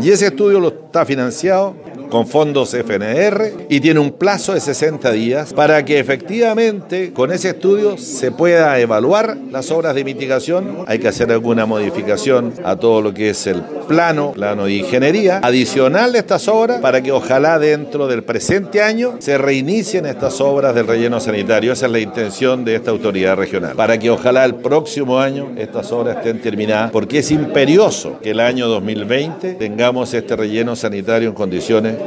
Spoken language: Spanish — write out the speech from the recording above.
Y ese estudio lo está financiado con fondos FNR y tiene un plazo de 60 días para que efectivamente con ese estudio se pueda evaluar las obras de mitigación. Hay que hacer alguna modificación a todo lo que es el plano de ingeniería adicional de estas obras para que ojalá dentro del presente año se reinicien estas obras del relleno sanitario. Esa es la intención de esta autoridad regional, para que ojalá el próximo año estas obras estén terminadas, porque es imperioso que el año 2020 tengamos este relleno sanitario en condiciones